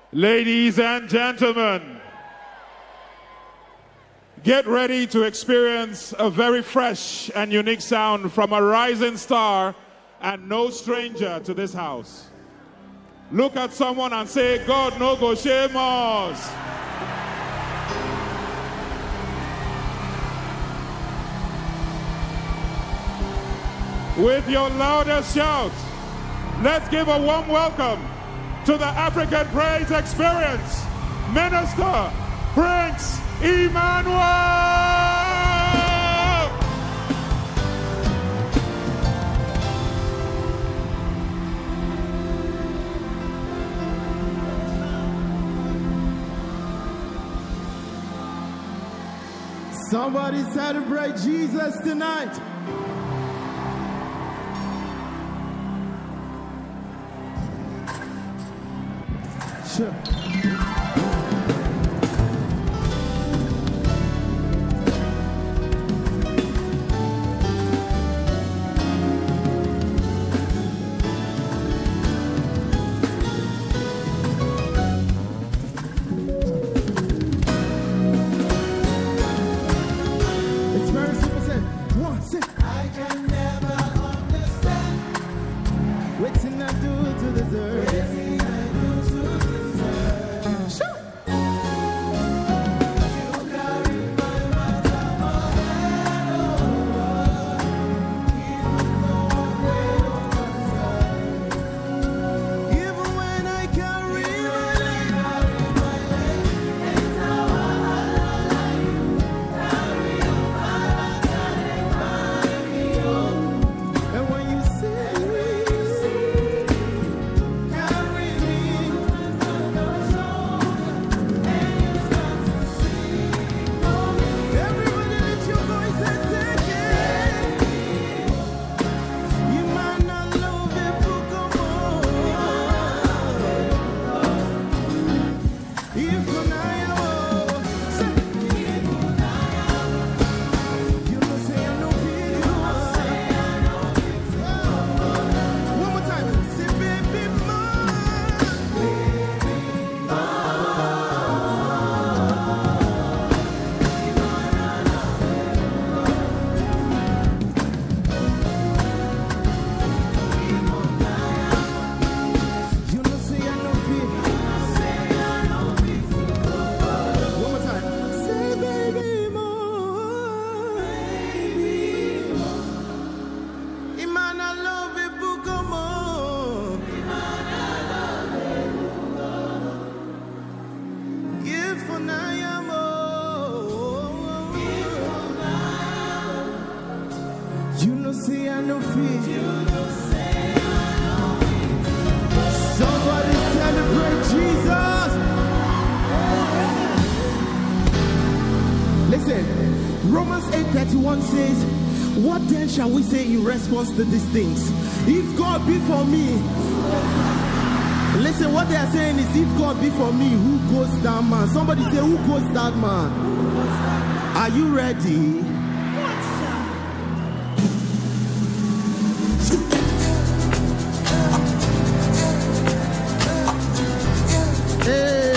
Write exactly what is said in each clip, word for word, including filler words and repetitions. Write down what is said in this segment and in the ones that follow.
Ladies and gentlemen, get ready to experience a very fresh and unique sound from a rising star and no stranger to this house. Look at someone and say, God no go shame us. With your loudest shout, let's give a warm welcome to the African Praise Experience, Minister Prince Emmanuel. Somebody celebrate Jesus tonight. Sure. It's very simple. Say one, say I can never understand. Waiting I do to deserve. Waiting I do to deserve. Sure. You carry my matter for head over. Even though I'm way over. Even when I carry my leg, it's how I lie. Carry you, I carry you. And when you see me, carry me on your shoulder, and you start to sing for me. Everybody lift your voice and sing it. You might not love it, but come on. If you know, say, you know, say I know feel you. One more time. Say, baby, more. You know, say I know feel. One more time. Say, baby, more. Imana love it, but come on. If for now I'm you know, say I know feel. Somebody celebrate Jesus. Listen, Romans eight thirty-one says, what then shall we say in response to these things? If God be for me, listen, what they are saying is, if God be for me, who goes that man? Somebody say, who goes that man? Are you ready? Hey.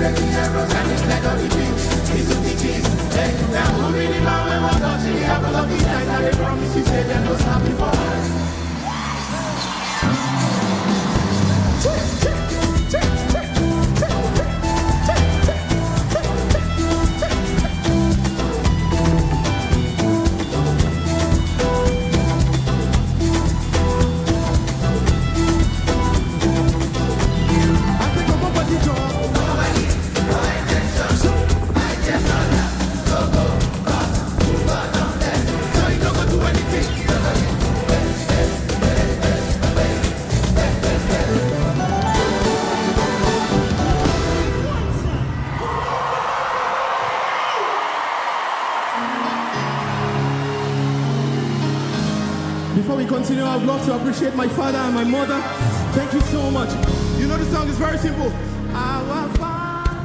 Before we continue, I would love to appreciate my father and my mother. Thank you so much. You know the song is very simple. Our Father.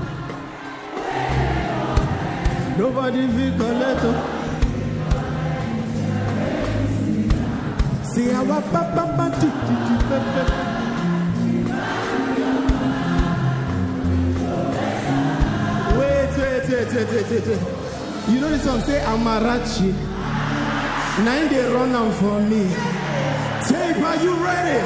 Nobody will collect. See our papa. Wait, wait, wait, wait, wait, wait, wait. You know the song? Say Amarachi. Nine they run out for me. Tape, are you ready?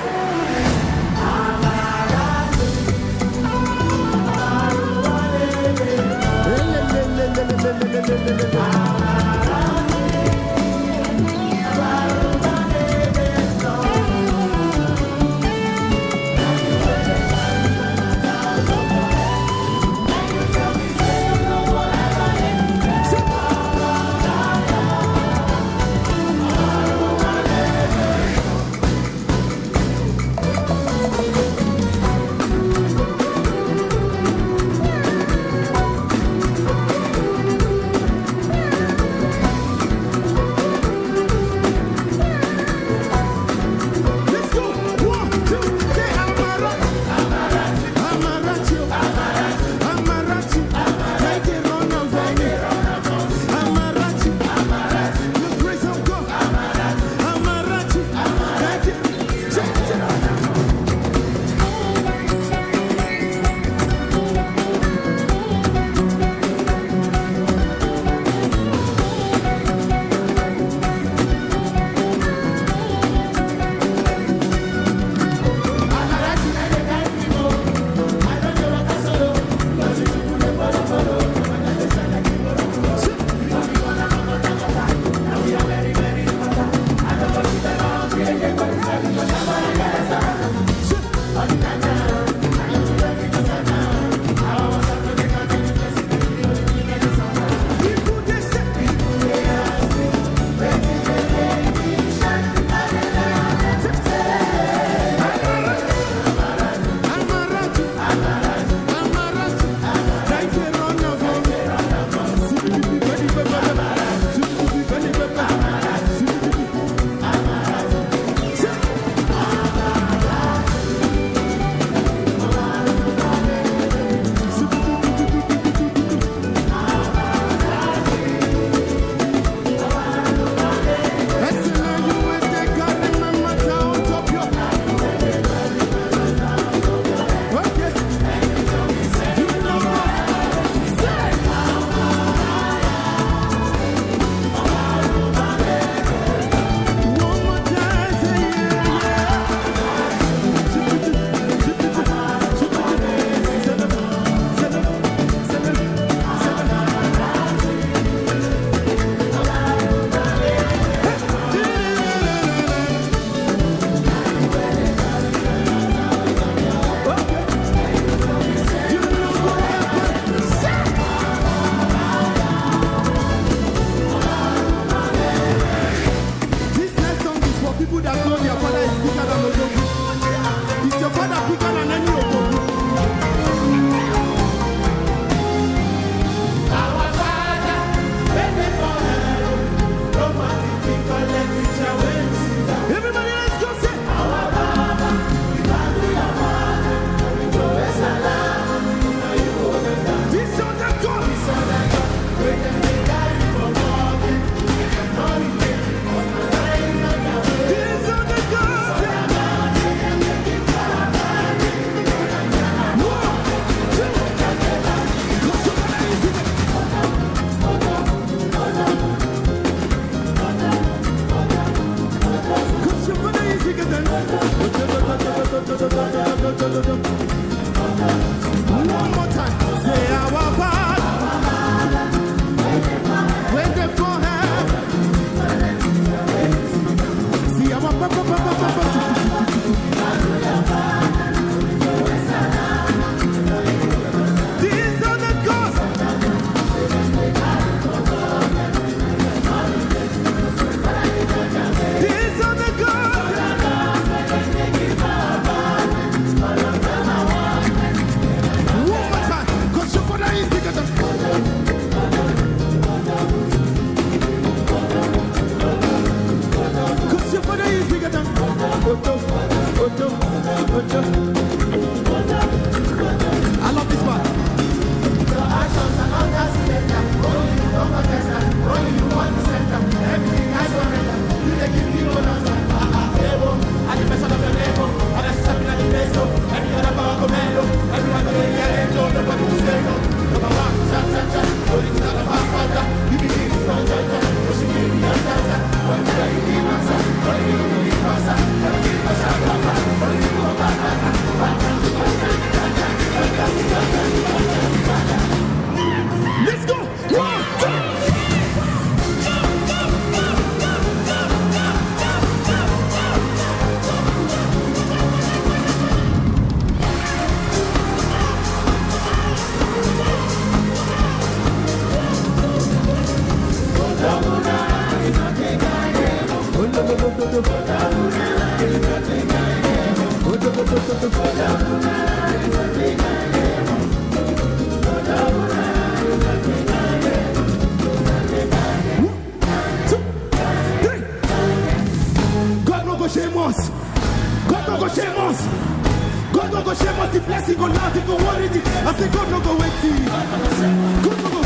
blessing go not go worry it. I say God no go wait see. God no go.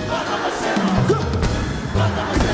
God.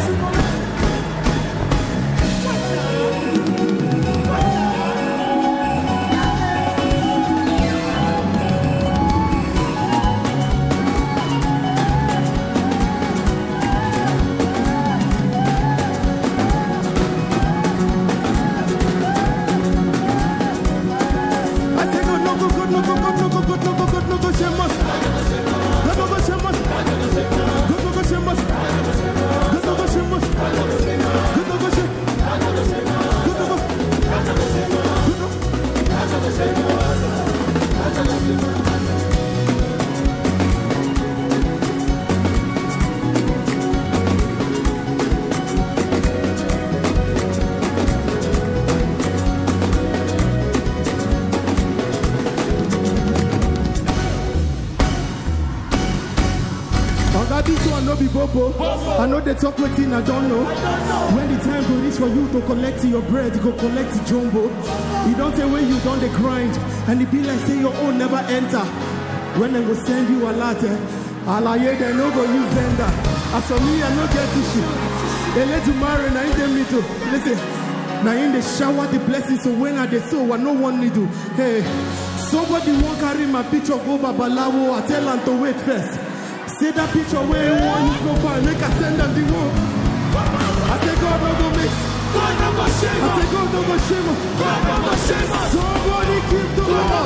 I know they talk with I don't know. When the time go reach for you to collect your bread, you go collect the jumbo. You don't say when you done the grind, and it be like say your own never enter. When they will send you a letter, alaye they no go use sender. As for me, I no get issue. They let you marry, now in them me too. Listen, now in the shower the blessings, so when I they sow, I no one need to. Hey, somebody won't carry my picture go babalawo. I tell them to wait first. Say that picture where you want, you go find, make I send them the one. I say God no go mix. God no go shame. I say God no go shame. God no go shame. Somebody keep the Lord.